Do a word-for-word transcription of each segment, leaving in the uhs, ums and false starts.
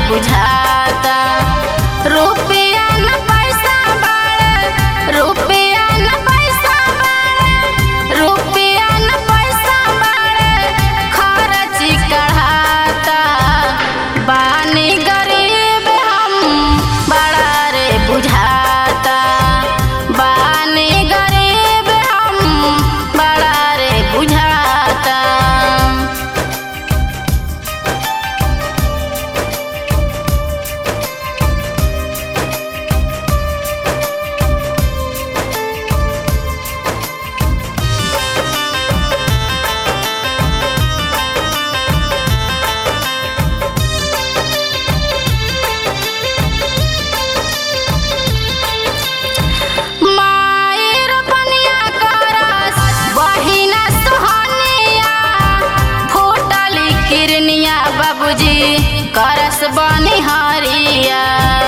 बुझाता। रुपया न पैसा बाड़े, रुपया न पैसा बाड़े, रुपया न पैसा बाड़े, खर्ची कढ़ाता। बानी गरीब हम बड़ा रे बुझाता, बानी गरीब हम बड़ा रे बुझाता। बाबूजी करस बनिहारिया,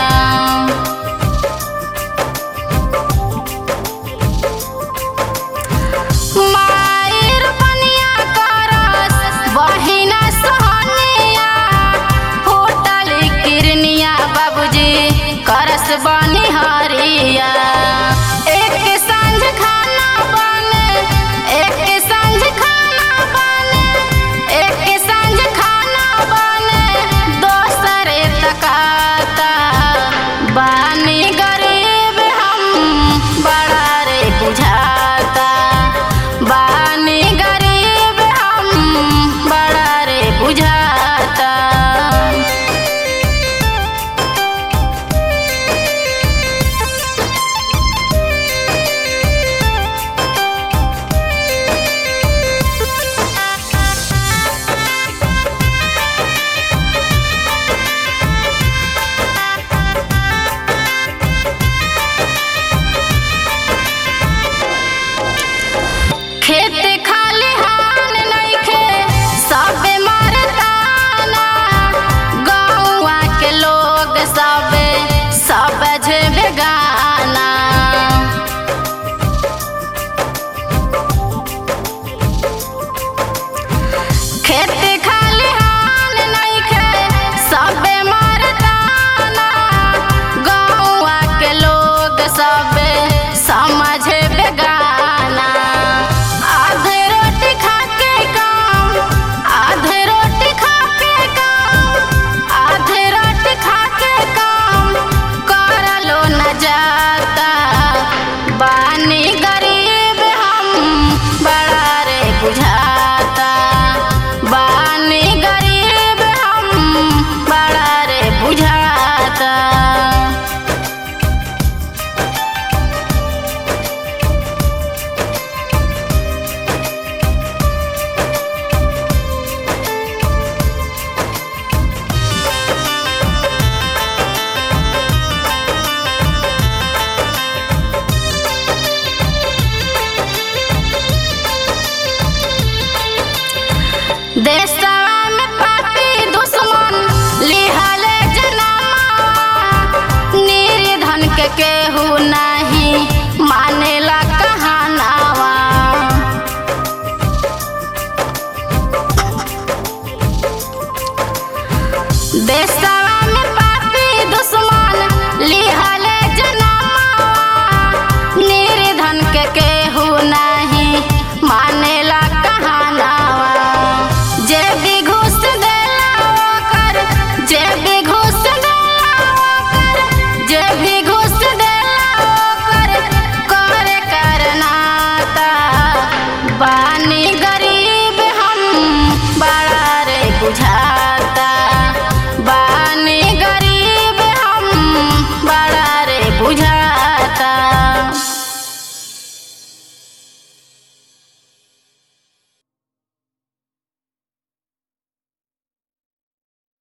मायर बनिया करस बहिना सोहनिया, होटल किरनिया बाबूजी करस बनिहारिया। एक सांझ खाना बने, एक सांझ खाना बने, एक सांझ खाना बने, दोसरे तकाता। बानी गरीब हम बड़ा रे बुझाता, बानी गरीब हम बड़ा रे बुझाता। खेत खाली हाल नइखे सबे मरताना, गौवा के लोग सबे सबझ बेगाना। खेत खाली हाल नइखे सबे मरताना, गौवा के लोग सबे समझ बेगाना। आधे रोटी खा के काम, आधे रोटी खा के काम, आधे रोटी खा के काम करलो न जाता। बानी गरीब हम बड़ा रे बुझाता, बानी गरीब हम बड़ा रे बुझाता। देशवा में पापी दुश्मन लिहले जनमा, निर्धन के केहू नहीं मानेला कहानावा। देशवा में पापी दुश्मन लिहले जनमा, निर्धन के केहू नहीं मानेला कहानावा। जे भी घूस देला ओकर, जे भी